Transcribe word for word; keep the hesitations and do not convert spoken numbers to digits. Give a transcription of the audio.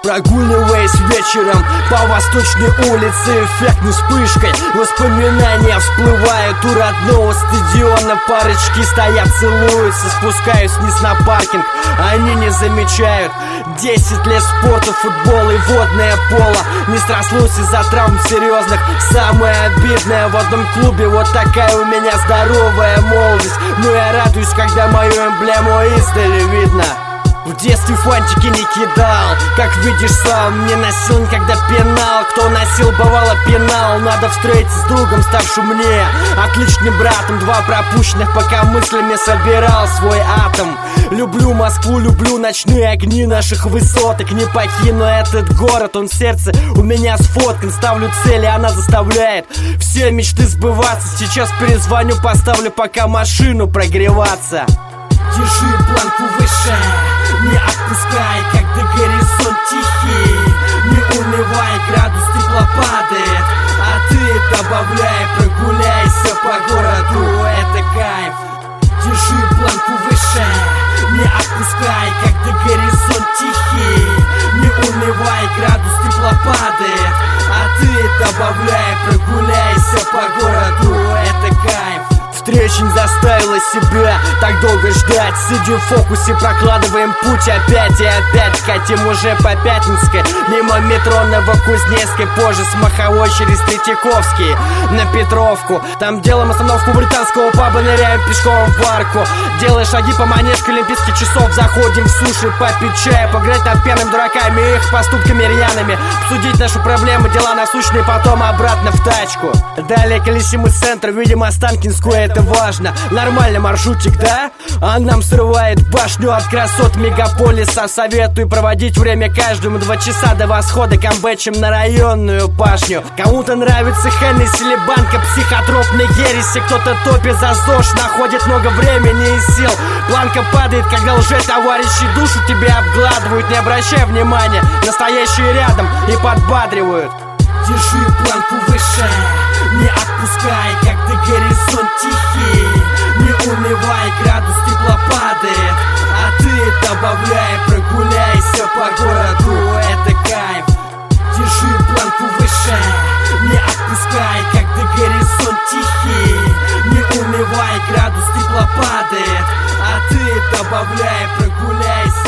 Прогуливаясь вечером по восточной улице, эффектной вспышкой воспоминания всплывают у родного стадиона. Парочки стоят, целуются, спускаюсь вниз на паркинг, они не замечают. Десять лет спорта, футбол и водное поло. Не срослось из-за травм серьезных. Самое обидное, в одном клубе вот такая у меня здоровая молодость. Но я радуюсь, когда мою эмблему издали видно. В детстве фантики не кидал, как видишь сам, не носил никогда пенал. Кто носил, бывало пенал. Надо встретиться с другом, ставшим мне отличным братом. Два пропущенных, пока мыслями собирал свой атом. Люблю Москву, люблю ночные огни наших высоток. Не покину этот город, он в сердце у меня сфоткан. Ставлю цели, она заставляет все мечты сбываться. Сейчас перезвоню, поставлю пока машину прогреваться. Держи планку выше, не отпускай, когда горизонт тихий. Не унывай, градус тепла падает, а ты добавляй, прогуляйся по городу, это кайф. Держи планку выше, не отпускай, когда горизонт тихий. Не унывай, градус тепла падает, а ты добавляй, прогуляйся по городу, это кайф. Встреча не заставила себя так долго ждать. Сидим в фокусе, прокладываем путь опять и опять. Катим уже по Пятницкой, мимо метро Новокузнецкой. Позже с Маховой через Третьяковский на Петровку. Там делаем остановку британского паба, ныряем пешком в арку. Делая шаги по манежке олимпийских часов. Заходим в суши, попить чая, поиграть над пьяными дураками и их поступками рьяными. Обсудить наши проблемы, дела насущные, потом обратно в тачку. Далее колесим из центра, видим Останкинскую, это важно. Нормальный маршрутик, да? А нам срывает башню от красот мегаполиса. Советую проводить время каждому два часа до восхода камбэчем на районную башню. Кому-то нравится Хеннесси или банка психотропной ереси. Кто-то топит за ЗОЖ, находит много времени и сил. Планка падает, когда лже-товарищи душу тебе обгладывают. Не обращай внимания, настоящие рядом и подбадривают. Держи планку выше, не отпускай, когда горизонт тихий. Не унывай, градус тепла падает, а ты добавляй, прогуляйся по городу, это кайф. Держи планку выше, не отпускай, когда горизонт тихий. Не унывай, градус тепла падает, а ты добавляй, прогуляйся.